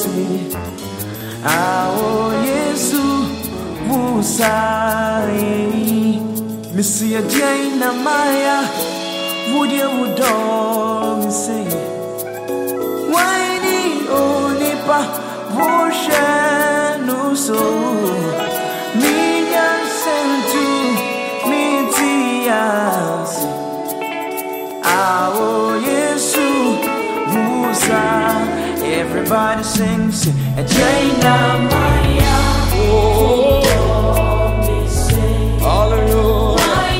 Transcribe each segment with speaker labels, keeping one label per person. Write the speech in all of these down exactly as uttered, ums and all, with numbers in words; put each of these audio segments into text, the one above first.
Speaker 1: say, oh Yesu Musai, Missy Jane Maya, would you would dog say, why the only pa no so me sent to me tias, oh Yesu Musa, everybody sings a Jaina Maya. Oh, hallelujah.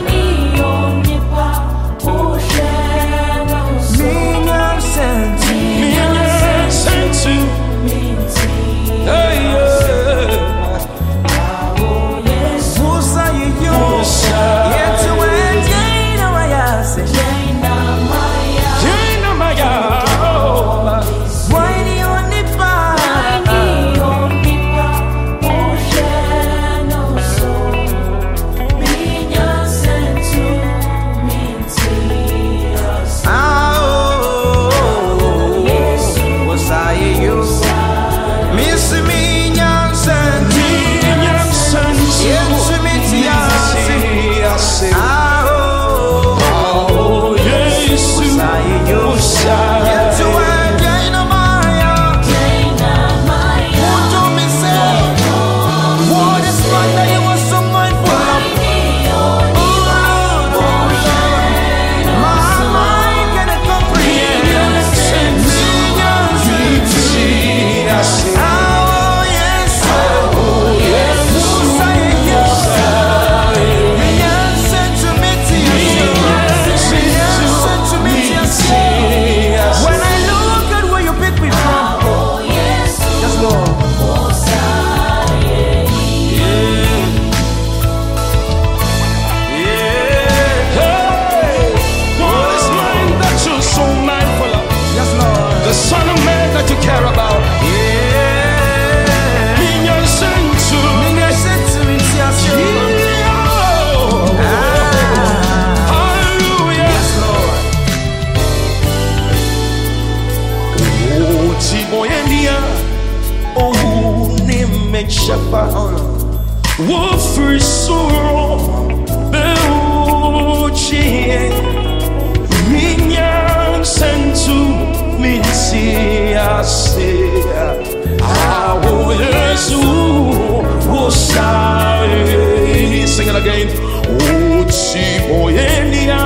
Speaker 2: Sing it again. Oh, Chiboyenia,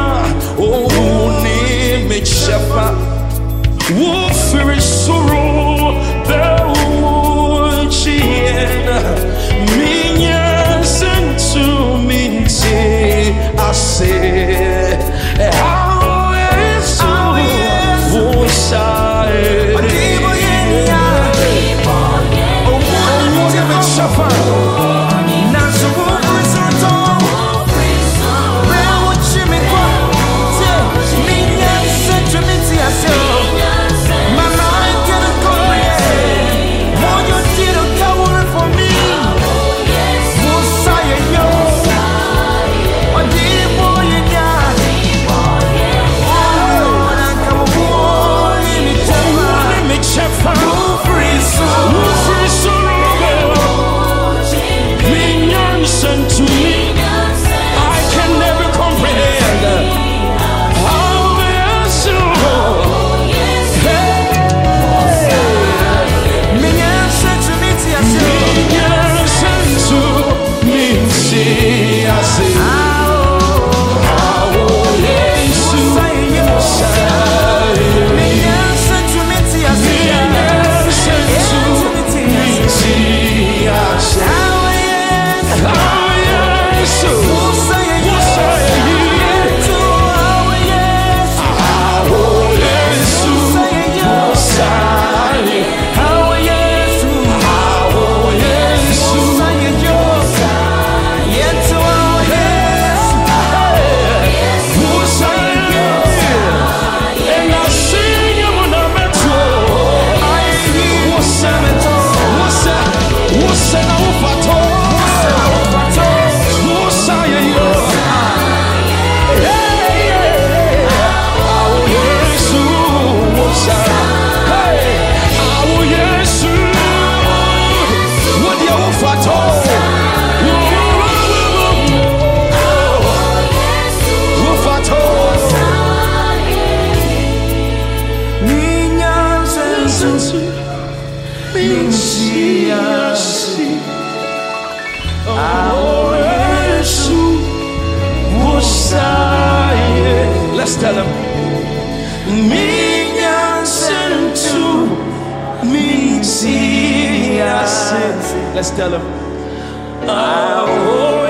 Speaker 2: oh, name it Shepherd. Oh, for sorrow, the chin. Minya sent to me, I say, how is oh, oh, Minsiasi. Oh, Jesus, Musaye. Let's tell him. Minyan sentu minsiasi. Let's tell him. Oh,